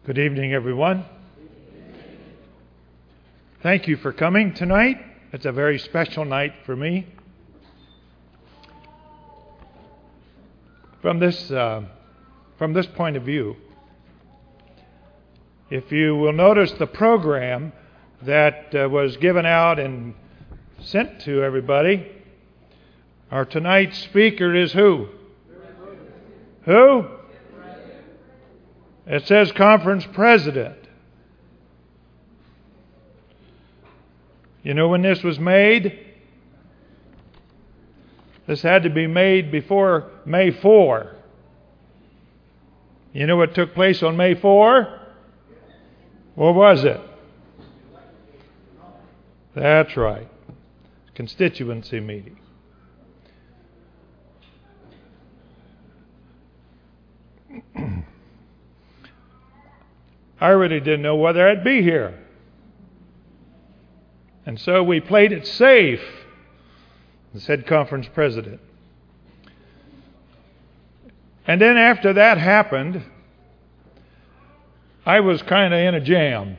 Good evening, everyone. Thank you for coming tonight. It's a very special night for me. From this point of view, if you will notice the program that was given out and sent to everybody, our tonight's speaker is who? Who? It says conference president. You know when this was made? This had to be made before May 4. You know what took place on May 4? What was it? That's right. Constituency meeting. I really didn't know whether I'd be here. And so we played it safe, said conference president. And then after that happened, I was kind of in a jam.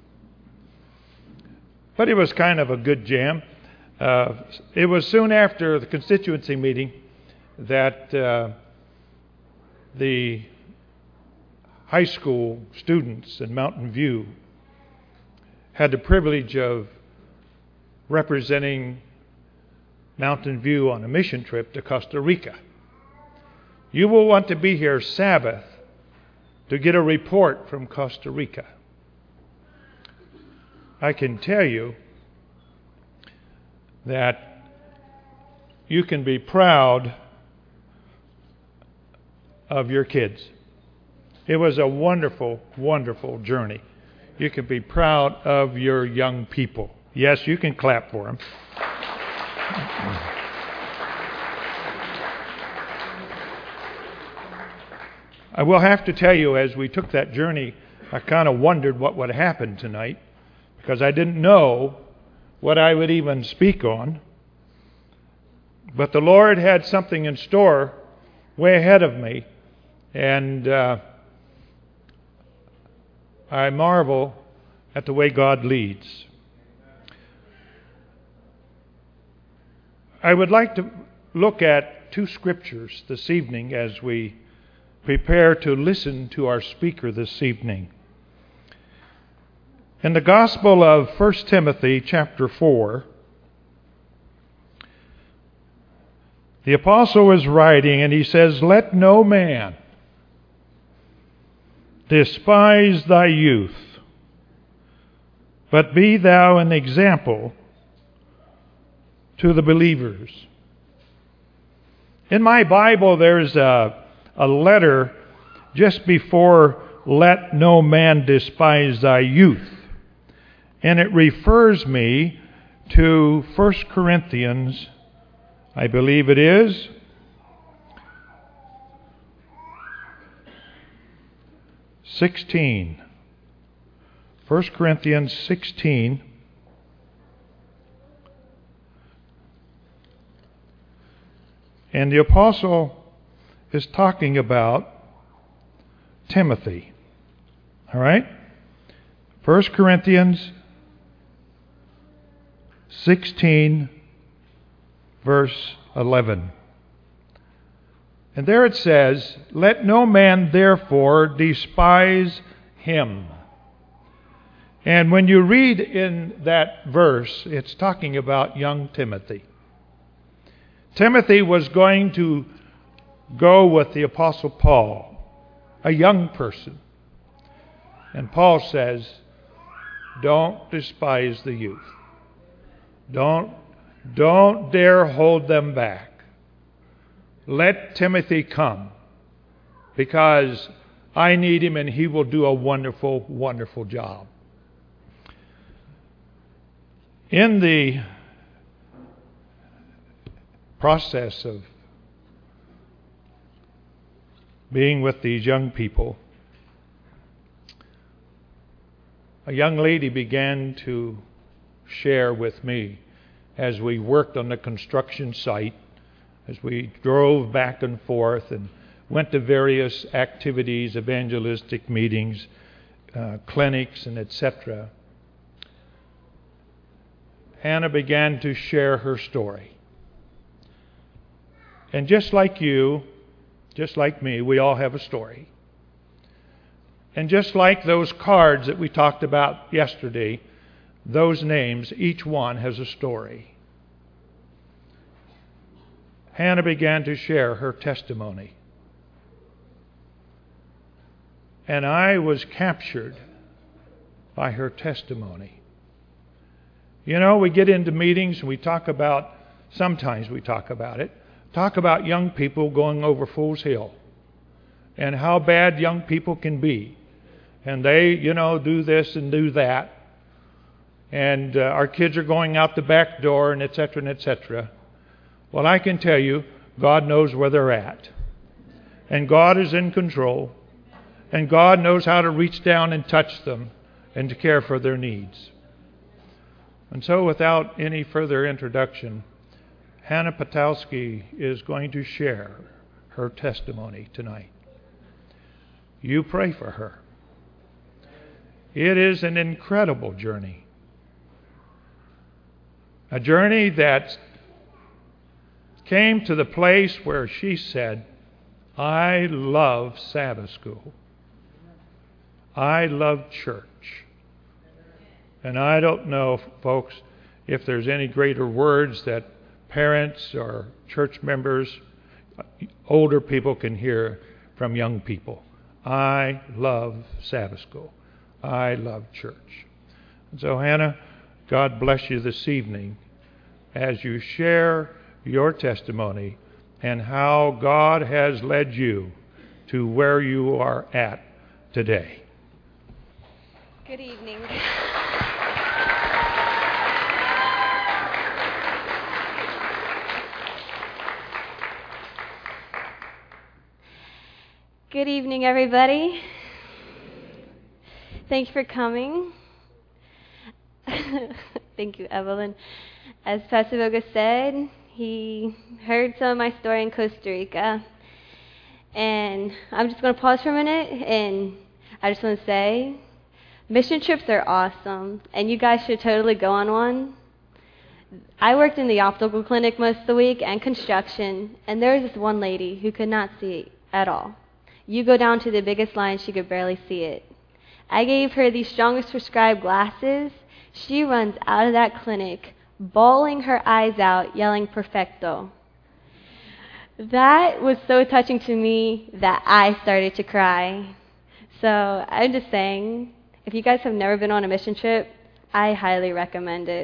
But it was kind of a good jam. It was soon after the constituency meeting that the high school students in Mountain View had the privilege of representing Mountain View on a mission trip to Costa Rica. You will want to be here Sabbath to get a report from Costa Rica. I can tell you that you can be proud of your kids. It was a wonderful, wonderful journey. You can be proud of your young people. Yes, you can clap for them. I will have to tell you, as we took that journey, I kind of wondered what would happen tonight, because I didn't know what I would even speak on. But the Lord had something in store way ahead of me, and I marvel at the way God leads. I would like to look at two scriptures this evening as we prepare to listen to our speaker this evening. In the Gospel of 1 Timothy chapter 4, the apostle is writing and he says, "Let no man despise thy youth, but be thou an example to the believers." In my Bible, there's a letter just before "let no man despise thy youth." And it refers me to 1 Corinthians, I believe it is, 16. 1 Corinthians 16. And the apostle is talking about Timothy. All right? 1 Corinthians 16, verse 11. And there it says, "Let no man therefore despise him." And when you read in that verse, it's talking about young Timothy. Timothy was going to go with the Apostle Paul, a young person. And Paul says, don't despise the youth. Don't dare hold them back. Let Timothy come, because I need him and he will do a wonderful, wonderful job. In the process of being with these young people, a young lady began to share with me as we worked on the construction site, as we drove back and forth and went to various activities, evangelistic meetings, clinics and etc., Hannah began to share her story. And just like you, just like me, we all have a story. And just like those cards that we talked about yesterday, those names, each one has a story. Hannah began to share her testimony. And I was captured by her testimony. You know, we get into meetings and we talk about, sometimes we talk about young people going over Fool's Hill and how bad young people can be. And they, do this and do that. And our kids are going out the back door and et cetera and et cetera. Well, I can tell you, God knows where they're at. And God is in control. And God knows how to reach down and touch them and to care for their needs. And so without any further introduction, Hannah Patowski is going to share her testimony tonight. You pray for her. It is an incredible journey. A journey that came to the place where she said, I love Sabbath school. I love church. And I don't know, folks, if there's any greater words that parents or church members, older people can hear from young people. I love Sabbath school. I love church. And so, Hannah, God bless you this evening as you share your testimony and how God has led you to where you are at today. Good evening. Good evening, everybody. Thank you for coming. Thank you, Evelyn. As Pastor Voga said, he heard some of my story in Costa Rica. And I'm just going to pause for a minute, and I just want to say, mission trips are awesome, and you guys should totally go on one. I worked in the optical clinic most of the week and construction, and there was this one lady who could not see at all. You go down to the biggest line, she could barely see it. I gave her the strongest prescribed glasses. She runs out of that clinic, bawling her eyes out, yelling, "Perfecto." That was so touching to me that I started to cry. So I'm just saying, if you guys have never been on a mission trip, I highly recommend it.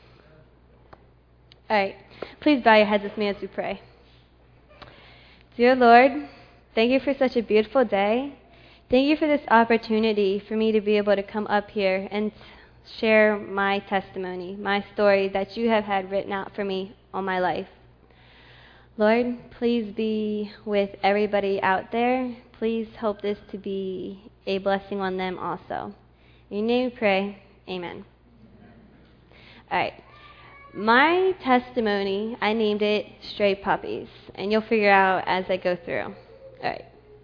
All right, please bow your heads with me as we pray. Dear Lord, thank you for such a beautiful day. Thank you for this opportunity for me to be able to come up here and share my testimony, my story that you have had written out for me all my life. Lord, please be with everybody out there. Please help this to be a blessing on them also. In your name we pray, amen. All right. My testimony, I named it Stray Puppies, and you'll figure out as I go through. All right.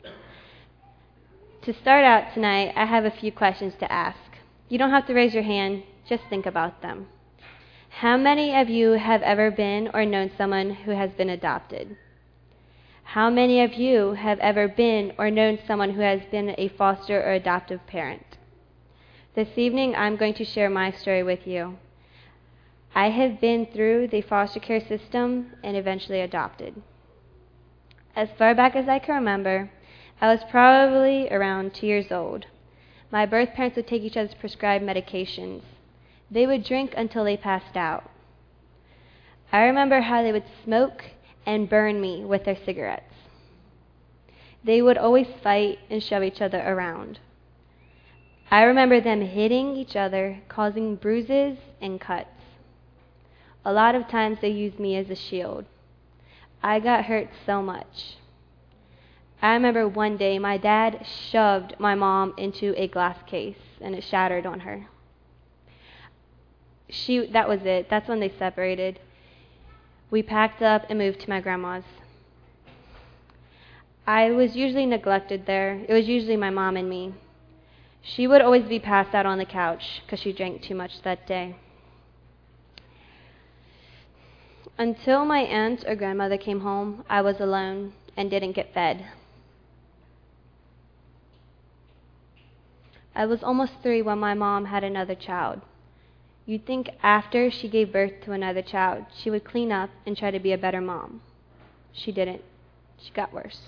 To start out tonight, I have a few questions to ask. You don't have to raise your hand, just think about them. How many of you have ever been or known someone who has been adopted? How many of you have ever been or known someone who has been a foster or adoptive parent? This evening, I'm going to share my story with you. I have been through the foster care system and eventually adopted. As far back as I can remember, I was probably around 2 years old. My birth parents would take each other's prescribed medications. They would drink until they passed out. I remember how they would smoke and burn me with their cigarettes. They would always fight and shove each other around. I remember them hitting each other, causing bruises and cuts. A lot of times they used me as a shield. I got hurt so much. I remember one day my dad shoved my mom into a glass case and it shattered on her. That was it. That's when they separated. We packed up and moved to my grandma's. I was usually neglected there. It was usually my mom and me. She would always be passed out on the couch because she drank too much that day. Until my aunt or grandmother came home, I was alone and didn't get fed. I was almost 3 when my mom had another child. You'd think after she gave birth to another child, she would clean up and try to be a better mom. She didn't. She got worse.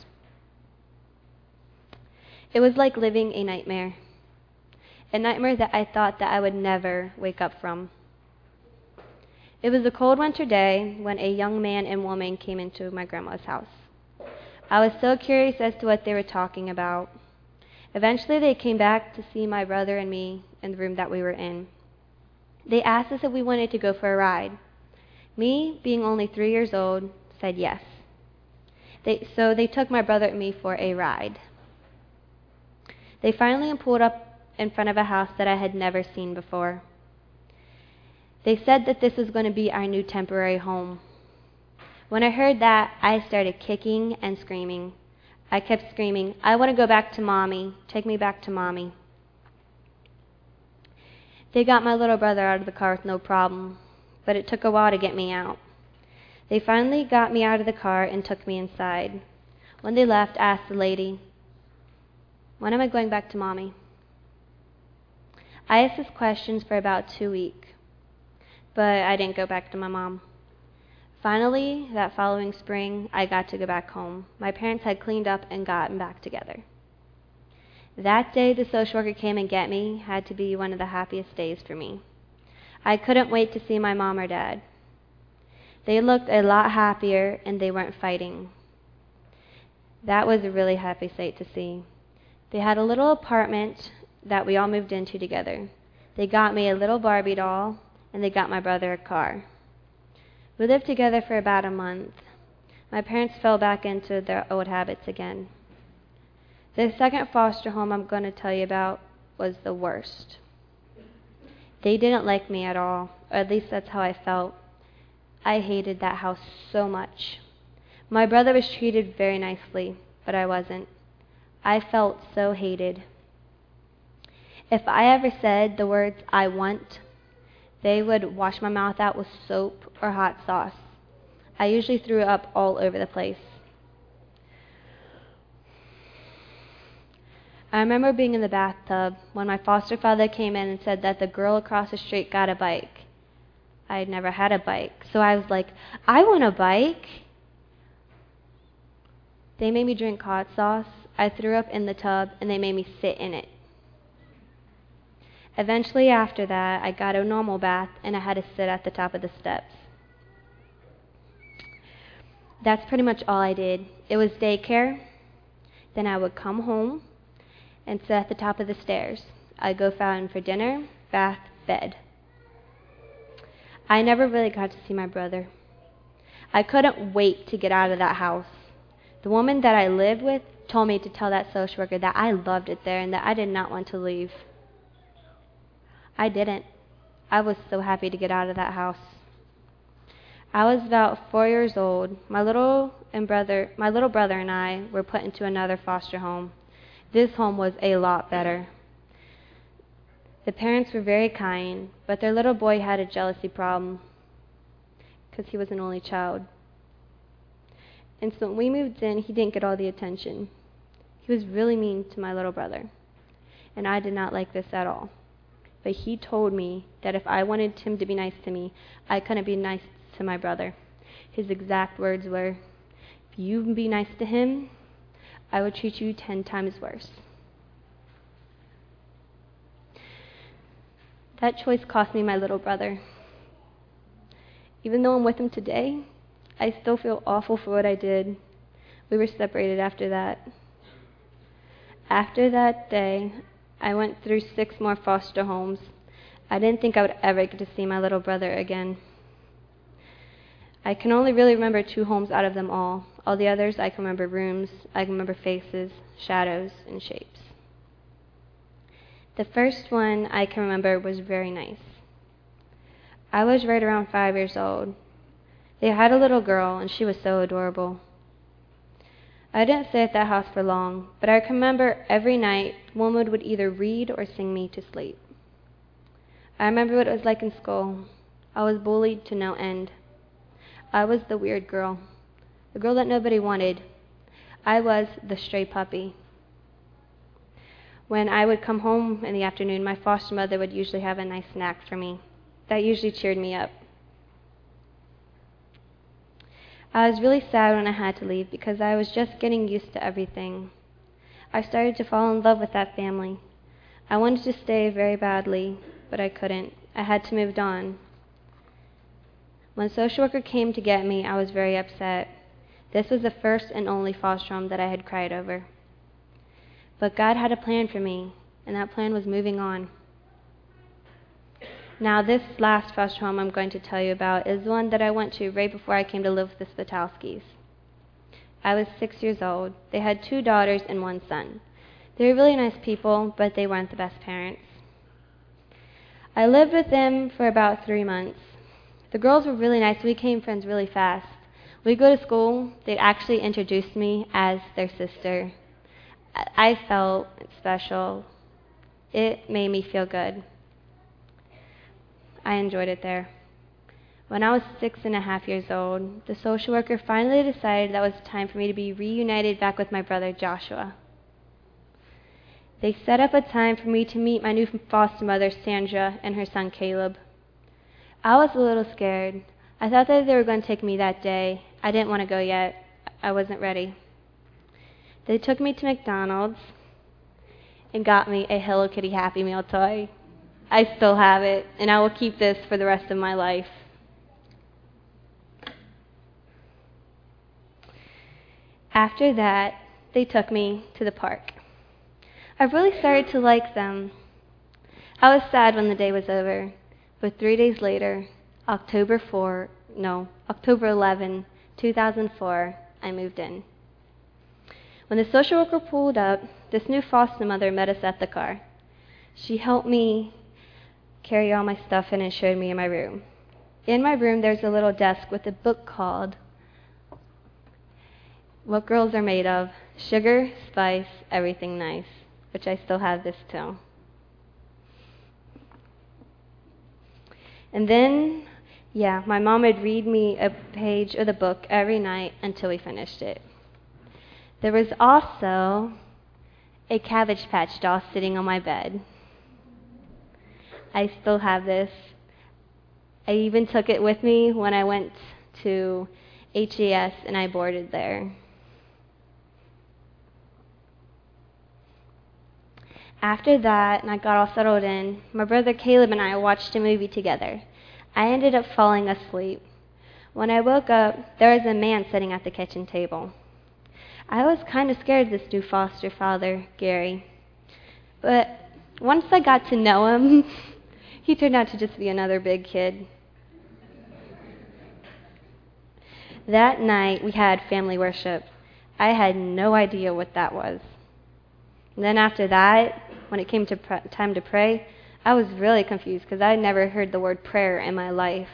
It was like living a nightmare that I thought that I would never wake up from. It was a cold winter day when a young man and woman came into my grandma's house. I was so curious as to what they were talking about. Eventually, they came back to see my brother and me in the room that we were in. They asked us if we wanted to go for a ride. Me, being only 3 years old, said yes. So they took my brother and me for a ride. They finally pulled up in front of a house that I had never seen before. They said that this was going to be our new temporary home. When I heard that, I started kicking and screaming. I kept screaming, "I want to go back to Mommy. Take me back to Mommy." They got my little brother out of the car with no problem, but it took a while to get me out. They finally got me out of the car and took me inside. When they left, I asked the lady, "When am I going back to Mommy?" I asked these questions for about 2 weeks, but I didn't go back to my mom. Finally, that following spring, I got to go back home. My parents had cleaned up and gotten back together. That day the social worker came and get me had to be one of the happiest days for me. I couldn't wait to see my mom or dad. They looked a lot happier and they weren't fighting. That was a really happy sight to see. They had a little apartment that we all moved into together. They got me a little Barbie doll and they got my brother a car. We lived together for about a month. My parents fell back into their old habits again. The second foster home I'm going to tell you about was the worst. They didn't like me at all, or at least that's how I felt. I hated that house so much. My brother was treated very nicely, but I wasn't. I felt so hated. If I ever said the words, "I want," they would wash my mouth out with soap or hot sauce. I usually threw up all over the place. I remember being in the bathtub when my foster father came in and said that the girl across the street got a bike. I had never had a bike, so I was like, "I want a bike." They made me drink hot sauce. I threw up in the tub, and they made me sit in it. Eventually, after that, I got a normal bath, and I had to sit at the top of the steps. That's pretty much all I did. It was daycare. Then I would come home and sit at the top of the stairs. I'd go down for dinner, bath, bed. I never really got to see my brother. I couldn't wait to get out of that house. The woman that I lived with told me to tell that social worker that I loved it there and that I did not want to leave. I didn't. I was so happy to get out of that house. I was about 4 years old. My little brother and I were put into another foster home. This home was a lot better. The parents were very kind, but their little boy had a jealousy problem because he was an only child. And so when we moved in, he didn't get all the attention. He was really mean to my little brother, and I did not like this at all. But he told me that if I wanted him to be nice to me, I couldn't be nice to my brother. His exact words were, "If you be nice to him, I would treat you 10 times worse." That choice cost me my little brother. Even though I'm with him today, I still feel awful for what I did. We were separated after that. After that day, I went through 6 more foster homes. I didn't think I would ever get to see my little brother again. I can only really remember 2 homes out of them all. All the others, I can remember rooms, I can remember faces, shadows, and shapes. The first one I can remember was very nice. I was right around 5 years old. They had a little girl, and she was so adorable. I didn't stay at that house for long, but I can remember every night woman would either read or sing me to sleep. I remember what it was like in school. I was bullied to no end. I was the weird girl, the girl that nobody wanted. I was the stray puppy. When I would come home in the afternoon, my foster mother would usually have a nice snack for me. That usually cheered me up. I was really sad when I had to leave because I was just getting used to everything. I started to fall in love with that family. I wanted to stay very badly, but I couldn't. I had to move on. When a social worker came to get me, I was very upset. This was the first and only foster home that I had cried over. But God had a plan for me, and that plan was moving on. Now, this last foster home I'm going to tell you about is one that I went to right before I came to live with the Spitowskis. I was 6 years old. They had 2 daughters and 1 son. They were really nice people, but they weren't the best parents. I lived with them for about 3 months. The girls were really nice. We became friends really fast. We'd go to school. They'd actually introduce me as their sister. I felt special. It made me feel good. I enjoyed it there. When I was 6.5 years old, the social worker finally decided that it was time for me to be reunited back with my brother Joshua. They set up a time for me to meet my new foster mother, Sandra, and her son, Caleb. I was a little scared. I thought that they were going to take me that day. I didn't want to go yet. I wasn't ready. They took me to McDonald's and got me a Hello Kitty Happy Meal toy. I still have it, and I will keep this for the rest of my life. After that, they took me to the park. I really started to like them. I was sad when the day was over, but 3 days later, October 11, 2004, I moved in. When the social worker pulled up, this new foster mother met us at the car. She helped me carry all my stuff in and showed me in my room. In my room, there's a little desk with a book called What Girls Are Made Of, Sugar, Spice, Everything Nice, which I still have this too. And then, my mom would read me a page of the book every night until we finished it. There was also a Cabbage Patch doll sitting on my bed. I still have this. I even took it with me when I went to HES and I boarded there. After that, and I got all settled in, my brother Caleb and I watched a movie together. I ended up falling asleep. When I woke up, there was a man sitting at the kitchen table. I was kind of scared of this new foster father, Gary. But once I got to know him, he turned out to just be another big kid. That night, we had family worship. I had no idea what that was. And then after that, when it came to time to pray, I was really confused because I had never heard the word prayer in my life.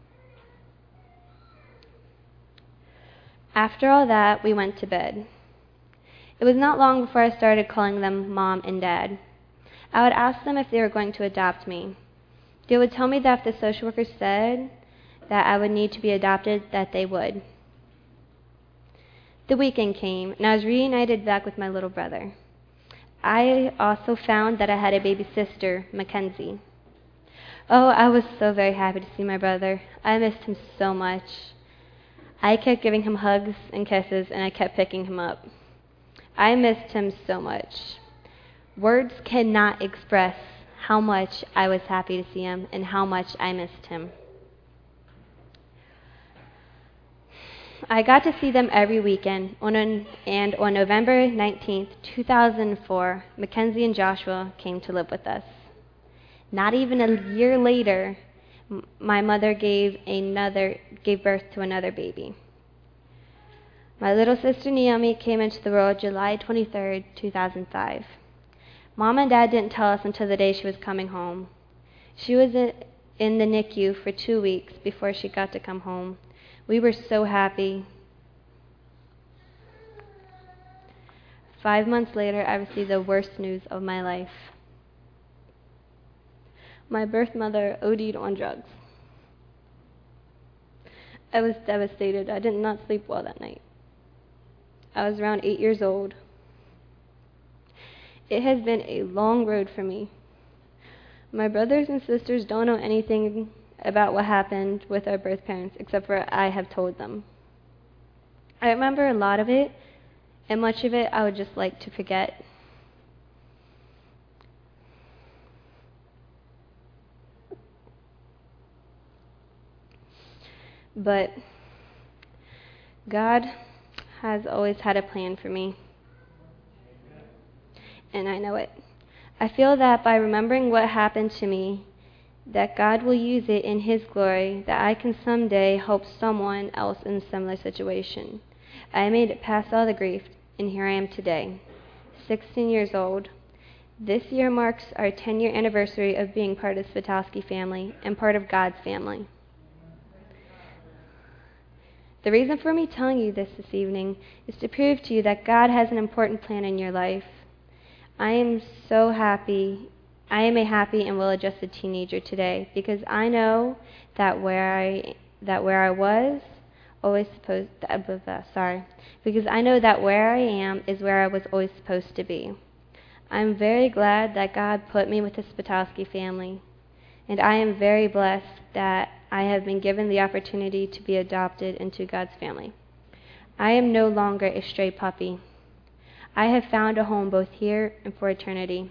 After all that, we went to bed. It was not long before I started calling them Mom and Dad. I would ask them if they were going to adopt me. They would tell me that if the social worker said that I would need to be adopted, that they would. The weekend came, and I was reunited back with my little brother. I also found that I had a baby sister, Mackenzie. Oh, I was so very happy to see my brother. I missed him so much. I kept giving him hugs and kisses, and I kept picking him up. I missed him so much. Words cannot express how much I was happy to see him and how much I missed him. I got to see them every weekend, and on November 19th, 2004, Mackenzie and Joshua came to live with us. Not even a year later, my mother gave birth to another baby. My little sister Naomi came into the world July 23rd, 2005. Mom and Dad didn't tell us until the day she was coming home. She was in the NICU for 2 weeks before she got to come home. We were so happy. 5 months later, I received the worst news of my life. My birth mother OD'd on drugs. I was devastated. I did not sleep well that night. I was around 8 years old. It has been a long road for me. My brothers and sisters don't know anything about what happened with our birth parents, except for I have told them. I remember a lot of it, and much of it I would just like to forget. But God has always had a plan for me, and I know it. I feel that by remembering what happened to me, that God will use it in His glory, that I can someday help someone else in a similar situation. I made it past all the grief, and here I am today, 16 years old. This year marks our 10-year anniversary of being part of the Spitowski family and part of God's family. The reason for me telling you this evening is to prove to you that God has an important plan in your life. I am so happy. I am a happy and well-adjusted teenager today because I know that where I was always supposed because I know that where I am is where I was always supposed to be. I'm very glad that God put me with the Spitowski family, and I am very blessed that I have been given the opportunity to be adopted into God's family. I am no longer a stray puppy. I have found a home both here and for eternity.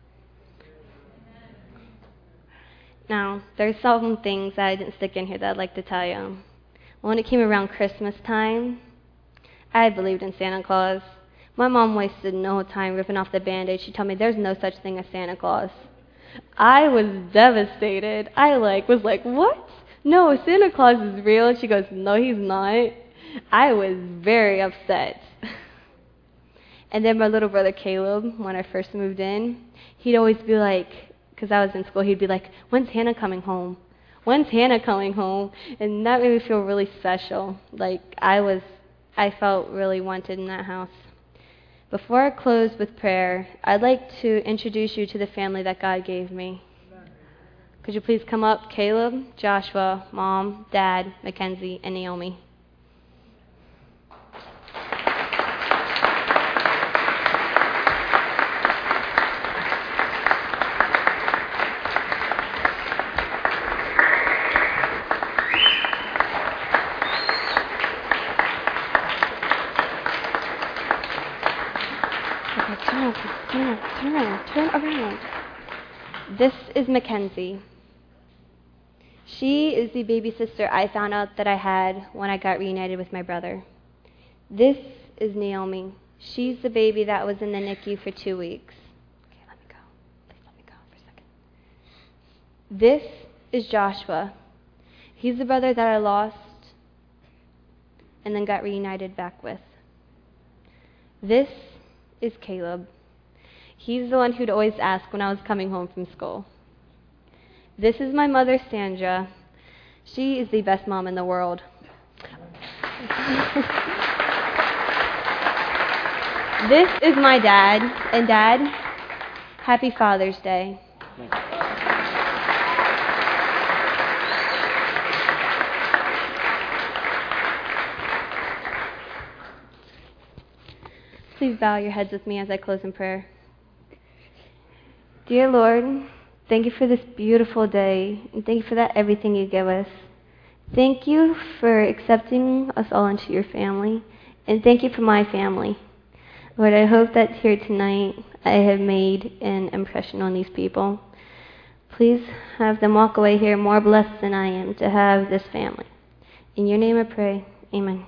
Now, there's some things that I didn't stick in here that I'd like to tell you. When it came around Christmas time, I believed in Santa Claus. My mom wasted no time ripping off the Band-Aid. She told me there's no such thing as Santa Claus. I was devastated. I was like, what? No, Santa Claus is real. She goes, no, he's not. I was very upset. And then my little brother Caleb, when I first moved in, he'd always be like, because I was in school, he'd be like, when's Hannah coming home? When's Hannah coming home? And that made me feel really special. I felt really wanted in that house. Before I close with prayer, I'd like to introduce you to the family that God gave me. Could you please come up, Caleb, Joshua, Mom, Dad, Mackenzie, and Naomi. Turn around. This is Mackenzie. She is the baby sister I found out that I had when I got reunited with my brother. This is Naomi. She's the baby that was in the NICU for 2 weeks. Okay, let me go. Please let me go for a second. This is Joshua. He's the brother that I lost and then got reunited back with. This is Caleb. He's the one who'd always ask when I was coming home from school. This is my mother, Sandra. She is the best mom in the world. This is my dad. And Dad, happy Father's Day. Please bow your heads with me as I close in prayer. Dear Lord, thank you for this beautiful day, and thank you for that everything you give us. Thank you for accepting us all into your family, and thank you for my family. Lord, I hope that here tonight I have made an impression on these people. Please have them walk away here more blessed than I am to have this family. In your name I pray, amen.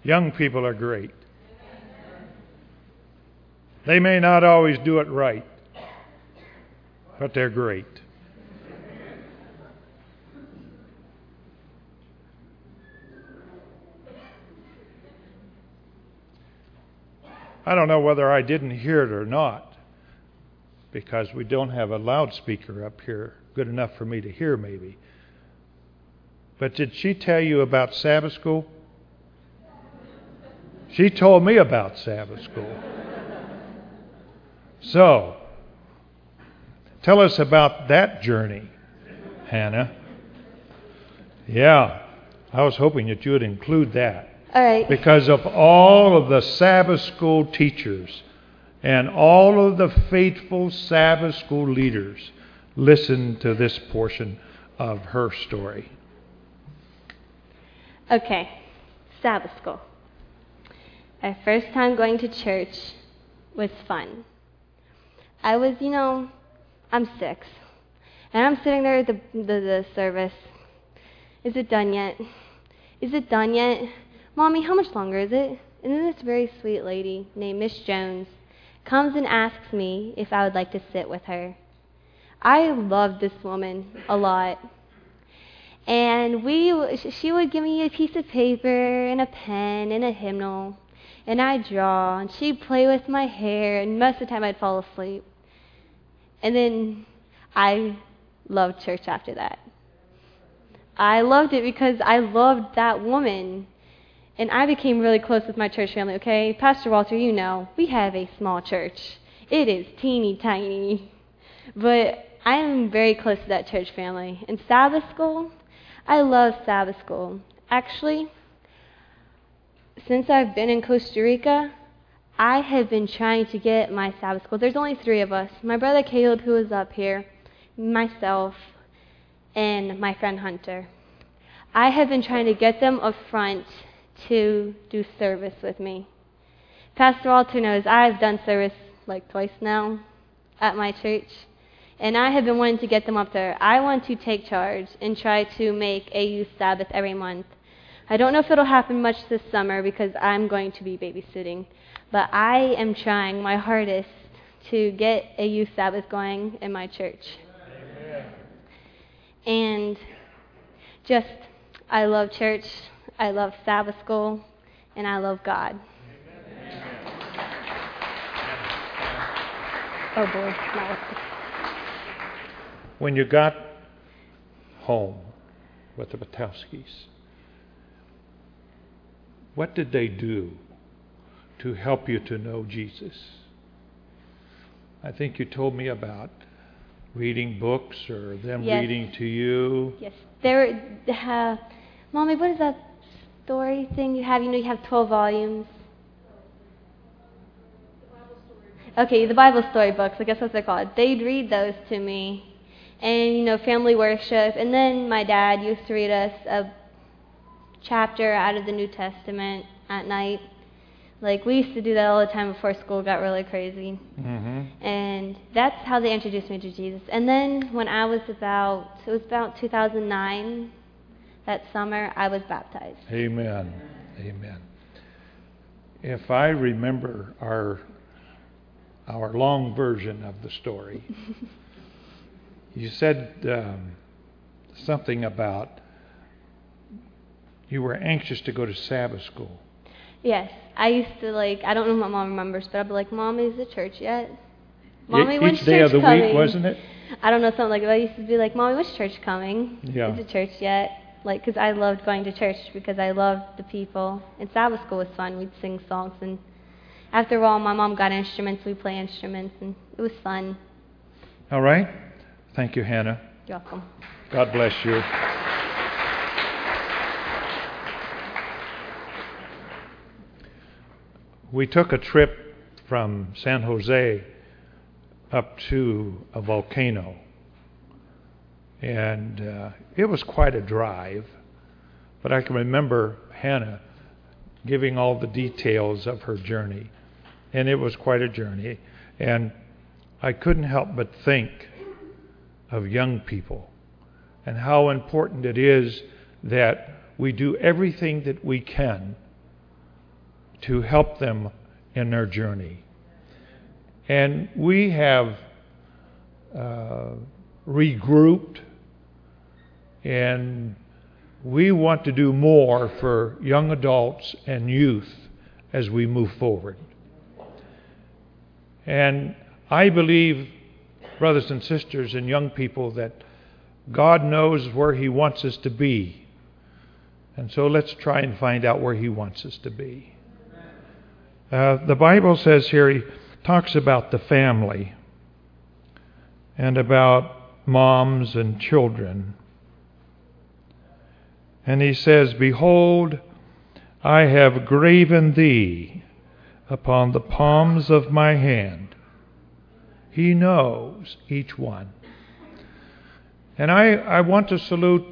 Young people are great. They may not always do it right, but they're great. I don't know whether I didn't hear it or not, because we don't have a loudspeaker up here good enough for me to hear maybe. But did she tell you about Sabbath school? She told me about Sabbath school. So, tell us about that journey, Hannah. Yeah, I was hoping that you would include that. All right. Because of all of the Sabbath school teachers and all of the faithful Sabbath school leaders, listen to this portion of her story. Okay, Sabbath school. My first time going to church was fun. I was, I'm 6. And I'm sitting there at the service. Is it done yet? Is it done yet? Mommy, how much longer is it? And then this very sweet lady named Miss Jones comes and asks me if I would like to sit with her. I loved this woman a lot. And she would give me a piece of paper and a pen and a hymnal. And I'd draw, and she'd play with my hair, and most of the time I'd fall asleep. And then I loved church after that. I loved it because I loved that woman. And I became really close with my church family, okay? Pastor Walter, we have a small church. It is teeny tiny. But I am very close to that church family. And Sabbath school, I love Sabbath school. Actually, since I've been in Costa Rica, I have been trying to get my Sabbath school. There's only 3 of us. My brother Caleb, who is up here, myself, and my friend Hunter. I have been trying to get them up front to do service with me. Pastor Walter knows I've done service like twice now at my church, and I have been wanting to get them up there. I want to take charge and try to make a youth Sabbath every month. I don't know if it'll happen much this summer because I'm going to be babysitting, but I am trying my hardest to get a youth Sabbath going in my church. Amen. And I love church, I love Sabbath school, and I love God. Oh boy, When you got home with the Batowskis, what did they do to help you to know Jesus? I think you told me about reading books or them reading to you. Yes. Mommy, what is that story thing you have? You have 12 volumes. Okay, the Bible story books, I guess that's what they're called. They'd read those to me. And, family worship. And then my dad used to read us a chapter out of the New Testament at night. Like, we used to do that all the time before school got really crazy. Mm-hmm. And that's how they introduced me to Jesus. And then when it was about 2009, that summer, I was baptized. Amen. Amen. If I remember our long version of the story, you said something about you were anxious to go to Sabbath school. Yes. I used to, I don't know if my mom remembers, but I'd be like, Mom, is the church yet? Mommy, when's each day church of the coming? week, wasn't it? I don't know, something like that. I used to be like, Mommy, when's church coming? Yeah. Is the church yet? Because I loved going to church because I loved the people. And Sabbath school was fun. We'd sing songs. And after a while, my mom got instruments. We'd play instruments. And it was fun. All right. Thank you, Hannah. You're welcome. God bless you. We took a trip from San Jose up to a volcano. And it was quite a drive. But I can remember Hannah giving all the details of her journey. And it was quite a journey. And I couldn't help but think of young people and how important it is that we do everything that we can to help them in their journey. And we have regrouped, and we want to do more for young adults and youth as we move forward. And I believe, brothers and sisters and young people, that God knows where He wants us to be. And so let's try and find out where He wants us to be. The Bible says here, He talks about the family and about moms and children. And He says, "Behold, I have graven thee upon the palms of my hand." He knows each one. And I want to salute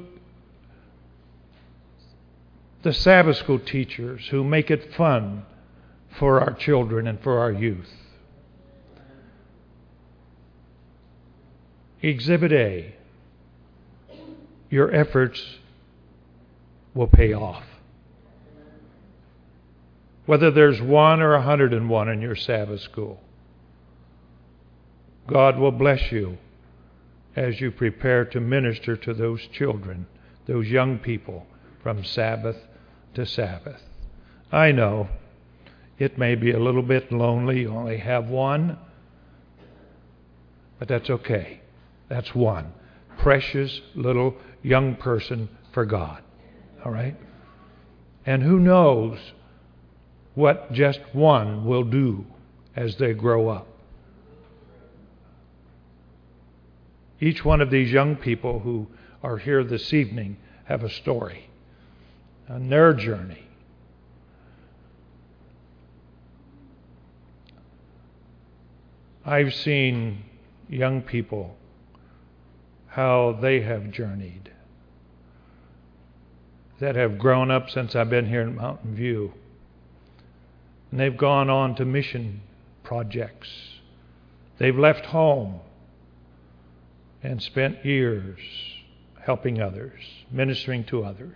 the Sabbath school teachers who make it fun for our children and for our youth. Exhibit A, your efforts will pay off. Whether there's 1 or 101 in your Sabbath school, God will bless you as you prepare to minister to those children, those young people, from Sabbath to Sabbath. I know it may be a little bit lonely. You only have one, but that's okay. That's one precious little young person for God. All right? And who knows what just one will do as they grow up. Each one of these young people who are here this evening have a story on their journey. I've seen young people, how they have journeyed, that have grown up since I've been here in Mountain View. And they've gone on to mission projects. They've left home and spent years helping others, ministering to others.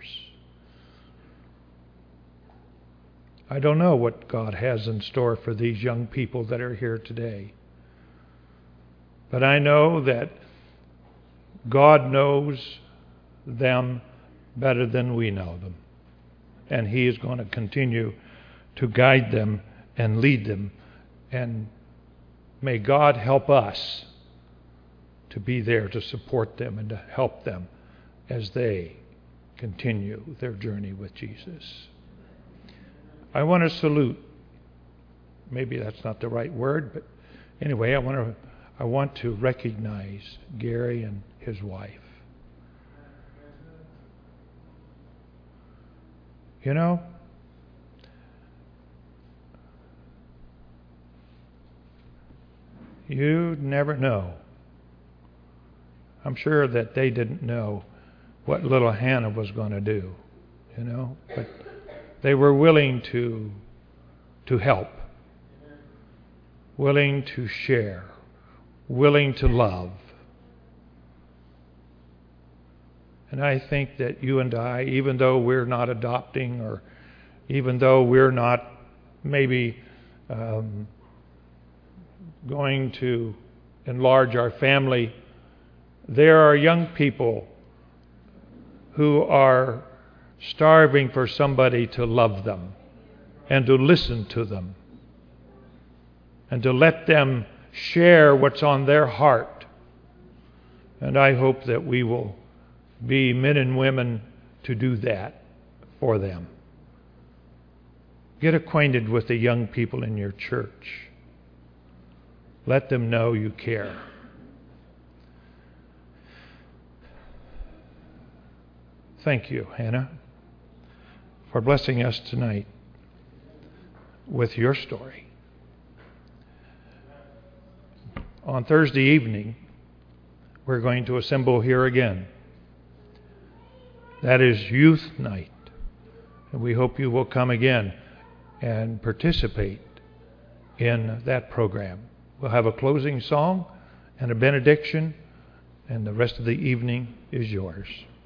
I don't know what God has in store for these young people that are here today. But I know that God knows them better than we know them. And He is going to continue to guide them and lead them. And may God help us to be there to support them and to help them as they continue their journey with Jesus. I want to salute, maybe that's not the right word, but anyway, I want to recognize Gary and his wife. You know, you never know. I'm sure that they didn't know what little Hannah was going to do, you know, but they were willing to help, willing to share, willing to love. And I think that you and I, even though we're not adopting, or even though we're not maybe going to enlarge our family, there are young people who are starving for somebody to love them and to listen to them and to let them share what's on their heart. And I hope that we will be men and women to do that for them. Get acquainted with the young people in your church. Let them know you care. Thank you, Hannah, for blessing us tonight with your story. On Thursday evening, we're going to assemble here again. That is Youth Night. And we hope you will come again and participate in that program. We'll have a closing song and a benediction, and the rest of the evening is yours.